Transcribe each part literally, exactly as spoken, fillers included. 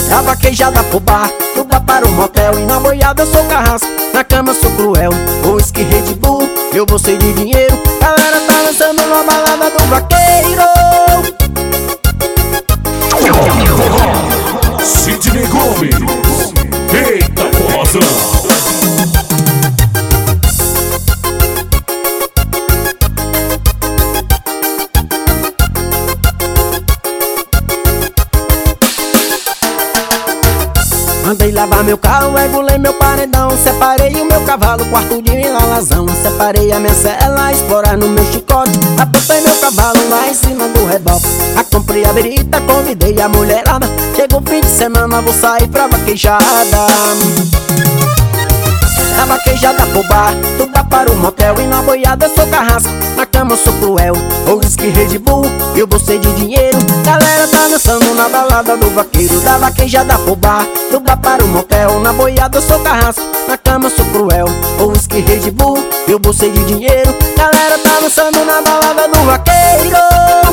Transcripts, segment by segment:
Da vaquejada pro bar, do bar para o motel. E na boiada eu sou carrasco, na cama eu sou cruel. O whisky Red Bull, eu vou ser de dinheiro. Galera tá dançando na balada do vaqueiro. Sidney Gomes, eita forrozão. Mandei lavar meu carro, regulei meu paredão. Separei o meu cavalo, quarto de enrolazão. Separei a minha cela, explorar no meu chicote. Apontei meu cavalo lá em cima do reboque. A comprei a berita, convidei a mulherada. Chegou o fim de semana, vou sair pra vaquejada. Na vaquejada pro bar, do bar para o motel. E na boiada eu sou carrasco, na cama eu sou cruel. O whisky Red Bull, eu vou ser de dinheiro. Galera tá dançando na balada do vaqueiro. Da vaquejada pro bar, do bar para o motel. Na boiada eu sou carrasco, na cama eu sou cruel. O whisky Red Bull, eu vou ser de dinheiro. Galera tá dançando na balada do vaqueiro.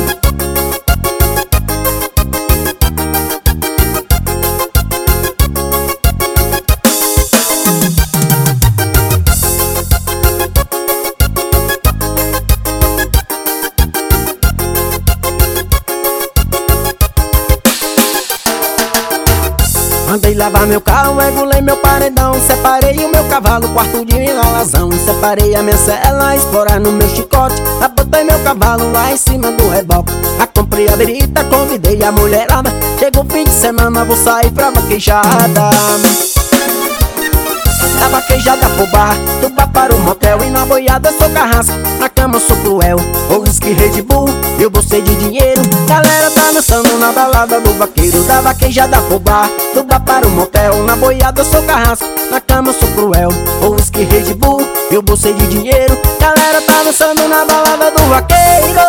Mandei lavar meu carro, regulei meu paredão. Separei o meu cavalo, quarto de enrolazão. Separei a minha cela, explorar no meu chicote. Abotei meu cavalo lá em cima do reboque. A comprei a berita, convidei a mulherada. Chegou o fim de semana, vou sair pra vaquejada. Da vaquejada pro bar, do bar para o motel. E na boiada eu sou carrasco, na cama eu sou cruel. O whisky Red Bull, eu vou ser de dinheiro. Galera tá dançando na balada do vaqueiro. Da vaquejada pro bar, do bar para o motel. Na boiada eu sou carrasco, na cama eu sou cruel. O whisky Red Bull, eu vou ser de dinheiro. Galera tá dançando na balada do vaqueiro.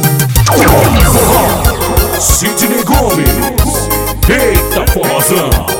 Sidney Gomes, eita forrozão.